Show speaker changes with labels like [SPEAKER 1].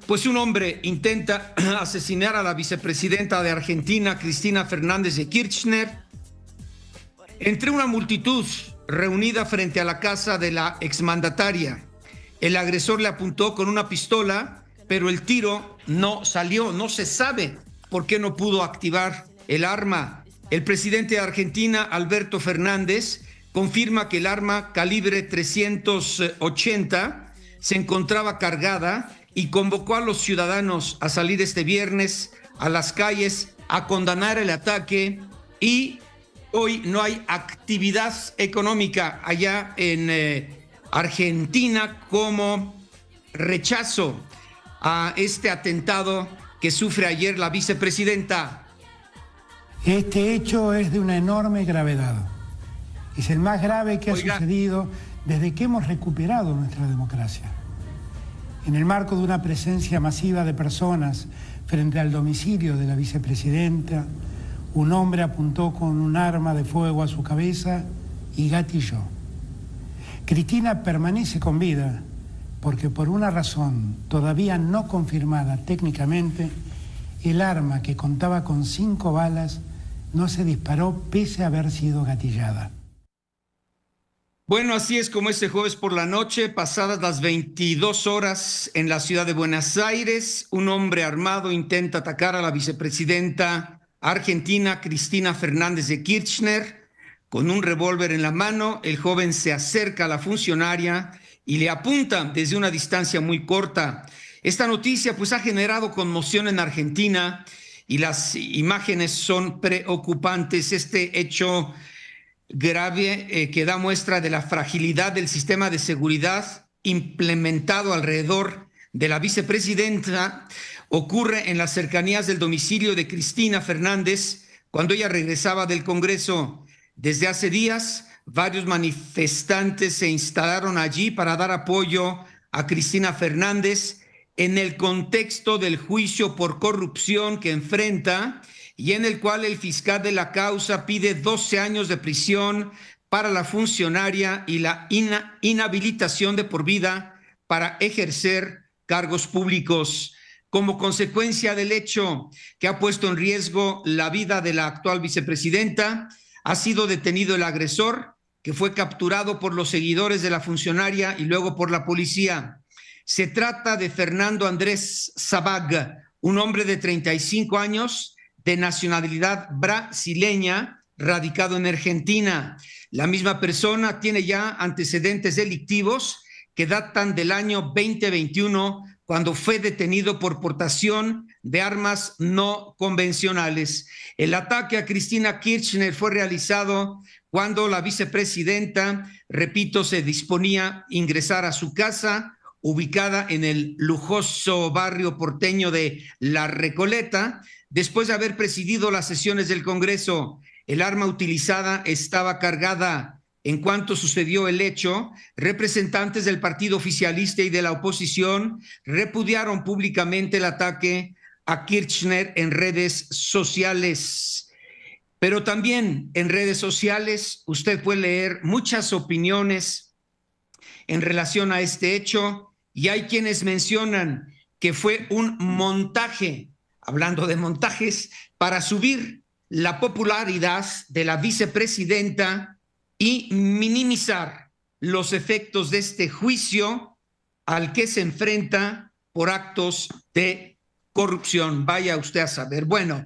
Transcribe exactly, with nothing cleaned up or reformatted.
[SPEAKER 1] Pues un hombre intenta asesinar a la vicepresidenta de Argentina, Cristina Fernández de Kirchner, entre una multitud reunida frente a la casa de la exmandataria. El agresor le apuntó con una pistola, pero el tiro no salió. No se sabe por qué no pudo activar el arma. El presidente de Argentina, Alberto Fernández, confirma que el arma calibre trescientos ochenta se encontraba cargada y convocó a los ciudadanos a salir este viernes a las calles a condenar el ataque. Y hoy no hay actividad económica allá en eh, Argentina como rechazo a este atentado que sufre ayer la vicepresidenta.
[SPEAKER 2] Este hecho es de una enorme gravedad. Es el más grave que
[SPEAKER 1] Oiga.
[SPEAKER 2] ha sucedido desde que hemos recuperado nuestra democracia. En el marco de una presencia masiva de personas frente al domicilio de la vicepresidenta, un hombre apuntó con un arma de fuego a su cabeza y gatilló. Cristina permanece con vida porque por una razón todavía no confirmada técnicamente, el arma, que contaba con cinco balas, no se disparó pese a haber sido gatillada.
[SPEAKER 1] Bueno, así es como este jueves por la noche, pasadas las veintidós horas en la ciudad de Buenos Aires, un hombre armado intenta atacar a la vicepresidenta argentina Cristina Fernández de Kirchner. Con un revólver en la mano, el joven se acerca a la funcionaria y le apunta desde una distancia muy corta. Esta noticia pues ha generado conmoción en Argentina y las imágenes son preocupantes. Este hecho grave eh, que da muestra de la fragilidad del sistema de seguridad implementado alrededor de la vicepresidenta ocurre en las cercanías del domicilio de Cristina Fernández cuando ella regresaba del Congreso. Desde hace días, varios manifestantes se instalaron allí para dar apoyo a Cristina Fernández en el contexto del juicio por corrupción que enfrenta y en el cual el fiscal de la causa pide doce años de prisión para la funcionaria y la ina- inhabilitación de por vida para ejercer cargos públicos. Como consecuencia del hecho que ha puesto en riesgo la vida de la actual vicepresidenta, ha sido detenido el agresor, que fue capturado por los seguidores de la funcionaria y luego por la policía. Se trata de Fernando Andrés Sabag, un hombre de treinta y cinco años, de nacionalidad brasileña, radicado en Argentina. La misma persona tiene ya antecedentes delictivos que datan del año veinte veintiuno, cuando fue detenido por portación de armas no convencionales. El ataque a Cristina Kirchner fue realizado cuando la vicepresidenta, repito, se disponía a ingresar a su casa, ubicada en el lujoso barrio porteño de La Recoleta, después de haber presidido las sesiones del Congreso. El arma utilizada estaba cargada. En cuanto sucedió el hecho, representantes del partido oficialista y de la oposición repudiaron públicamente el ataque a Kirchner en redes sociales. Pero también en redes sociales usted puede leer muchas opiniones en relación a este hecho, y hay quienes mencionan que fue un montaje, hablando de montajes, para subir la popularidad de la vicepresidenta y minimizar los efectos de este juicio al que se enfrenta por actos de corrupción. Vaya usted a saber. Bueno,